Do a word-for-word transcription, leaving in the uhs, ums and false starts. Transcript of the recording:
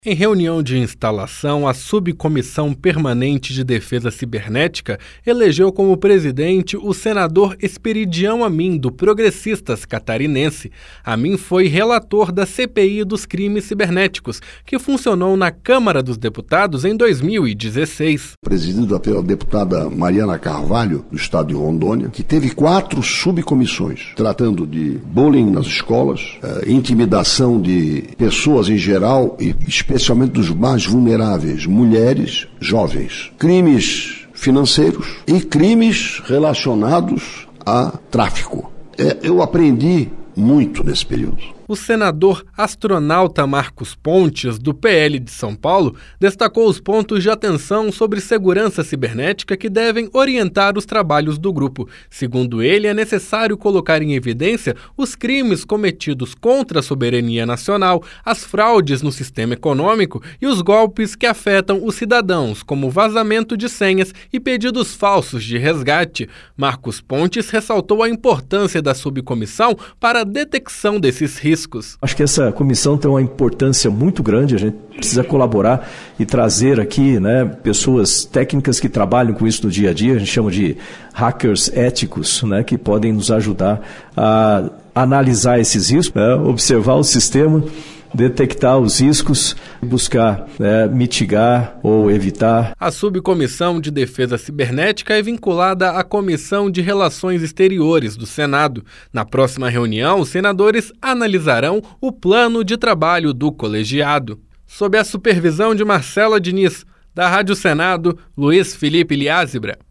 Em reunião de instalação, a Subcomissão Permanente de Defesa Cibernética elegeu como presidente o senador Esperidião Amin, do Progressistas catarinense. Amin foi relator da C P I dos crimes cibernéticos, que funcionou na Câmara dos Deputados em dois mil e dezesseis. Presidida pela deputada Mariana Carvalho, do estado de Rondônia, que teve quatro subcomissões, tratando de bullying nas escolas, eh, intimidação de pessoas em geral e especialmente dos mais vulneráveis, mulheres, jovens, crimes financeiros e crimes relacionados a tráfico. É, eu aprendi muito nesse período. O senador astronauta Marcos Pontes, do P L de São Paulo, destacou os pontos de atenção sobre segurança cibernética que devem orientar os trabalhos do grupo. Segundo ele, é necessário colocar em evidência os crimes cometidos contra a soberania nacional, as fraudes no sistema econômico e os golpes que afetam os cidadãos, como vazamento de senhas e pedidos falsos de resgate. Marcos Pontes ressaltou a importância da subcomissão para a detecção desses riscos. Acho que essa comissão tem uma importância muito grande, a gente precisa colaborar e trazer aqui, né, pessoas técnicas que trabalham com isso no dia a dia, a gente chama de hackers éticos, né, que podem nos ajudar a analisar esses riscos, né, observar o sistema, detectar os riscos e buscar né, mitigar ou evitar. A Subcomissão de Defesa Cibernética é vinculada à Comissão de Relações Exteriores do Senado. Na próxima reunião, os senadores analisarão o plano de trabalho do colegiado. Sob a supervisão de Marcela Diniz, da Rádio Senado, Luiz Felipe Liázebra.